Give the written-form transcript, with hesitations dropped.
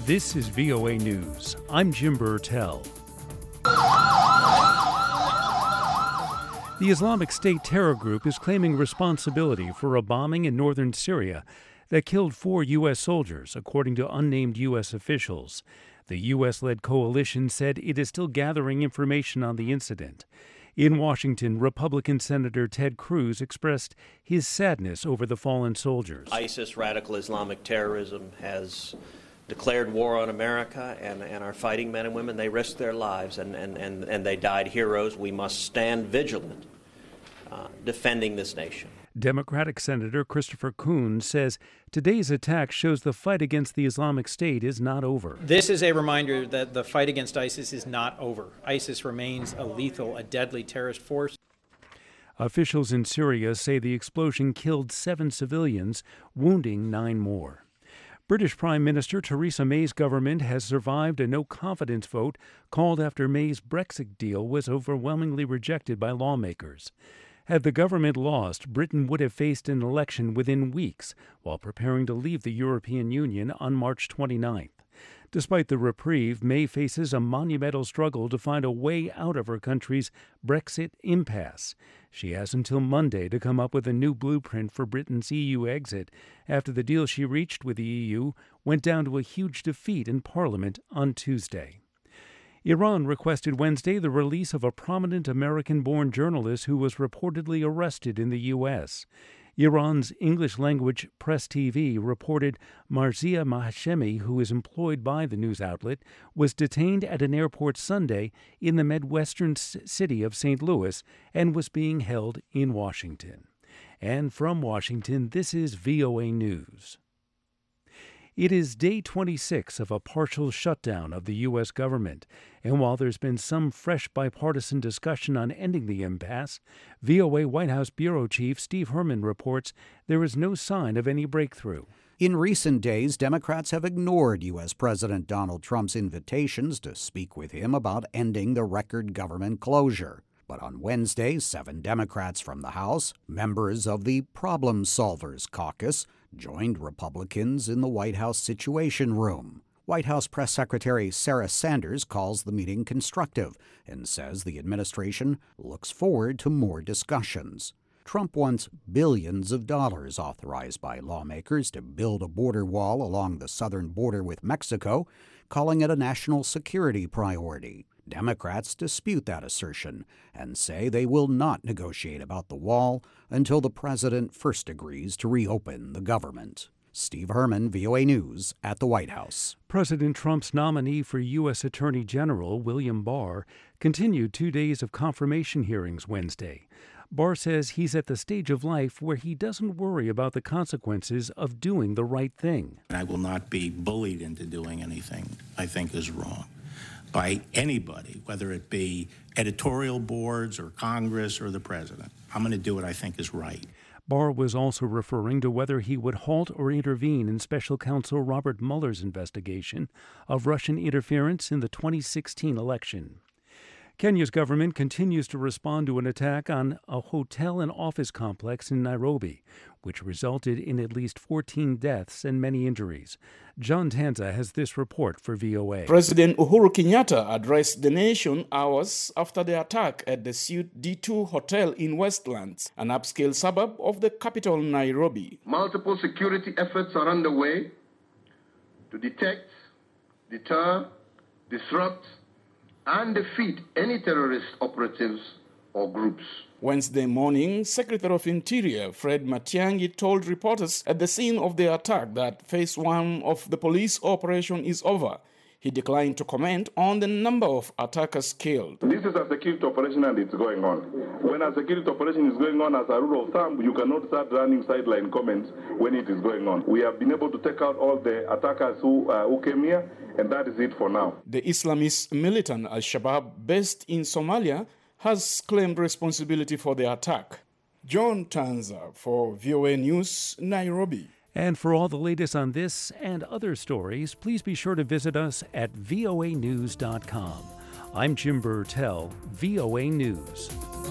This is VOA News. I'm Jim Burtell. The Islamic State terror group is claiming responsibility for a bombing in northern Syria that killed 4 U.S. soldiers, according to unnamed U.S. officials. The U.S.-led coalition said it is still gathering information on the incident. In Washington, Republican Senator Ted Cruz expressed his sadness over the fallen soldiers. ISIS, radical Islamic terrorism, has declared war on America and our fighting men and women. They risked their lives and they died heroes. We must stand vigilant defending this nation. Democratic Senator Christopher Coons says today's attack shows the fight against the Islamic State is not over. This is a reminder that the fight against ISIS is not over. ISIS remains a lethal, a deadly terrorist force. Officials in Syria say the explosion killed 7 civilians, wounding 9 more. British Prime Minister Theresa May's government has survived a no-confidence vote called after May's Brexit deal was overwhelmingly rejected by lawmakers. Had the government lost, Britain would have faced an election within weeks while preparing to leave the European Union on March 29th. Despite the reprieve, May faces a monumental struggle to find a way out of her country's Brexit impasse. She has until Monday to come up with a new blueprint for Britain's EU exit after the deal she reached with the EU went down to a huge defeat in Parliament on Tuesday. Iran requested Wednesday the release of a prominent American-born journalist who was reportedly arrested in the U.S. Iran's English-language Press TV reported Marzia Mahashemi, who is employed by the news outlet, was detained at an airport Sunday in the Midwestern city of St. Louis and was being held in Washington. And from Washington, this is VOA News. It is day 26 of a partial shutdown of the U.S. government, and while there's been some fresh bipartisan discussion on ending the impasse, VOA White House Bureau Chief Steve Herman reports there is no sign of any breakthrough. In recent days, Democrats have ignored U.S. President Donald Trump's invitations to speak with him about ending the record government closure. But on Wednesday, 7 Democrats from the House, members of the Problem Solvers Caucus, joined Republicans in the White House Situation Room. White House Press Secretary Sarah Sanders calls the meeting constructive and says the administration looks forward to more discussions. Trump wants billions of dollars authorized by lawmakers to build a border wall along the southern border with Mexico, calling it a national security priority. Democrats dispute that assertion and say they will not negotiate about the wall until the president first agrees to reopen the government. Steve Herman, VOA News, at the White House. President Trump's nominee for U.S. Attorney General, William Barr, continued 2 days of confirmation hearings Wednesday. Barr says he's at the stage of life where he doesn't worry about the consequences of doing the right thing. I will not be bullied into doing anything I think is wrong by anybody, whether it be editorial boards or Congress or the president. I'm going to do what I think is right. Barr was also referring to whether he would halt or intervene in Special Counsel Robert Mueller's investigation of Russian interference in the 2016 election. Kenya's government continues to respond to an attack on a hotel and office complex in Nairobi, which resulted in at least 14 deaths and many injuries. John Tanza has this report for VOA. President Uhuru Kenyatta addressed the nation hours after the attack at the Suite D2 Hotel in Westlands, an upscale suburb of the capital, Nairobi. Multiple security efforts are underway to detect, deter, disrupt, and defeat any terrorist operatives or groups. Wednesday morning, Secretary of Interior Fred Matiang'i told reporters at the scene of the attack that phase 1 of the police operation is over. He declined to comment on the number of attackers killed. This is a security operation and it's going on. When a security operation is going on, as a rule of thumb, you cannot start running sideline comments when it is going on. We have been able to take out all the attackers who came here, and that is it for now. The Islamist militant Al-Shabaab, based in Somalia, has claimed responsibility for the attack. John Tanza for VOA News, Nairobi. And for all the latest on this and other stories, please be sure to visit us at voanews.com. I'm Jim Burtell, VOA News.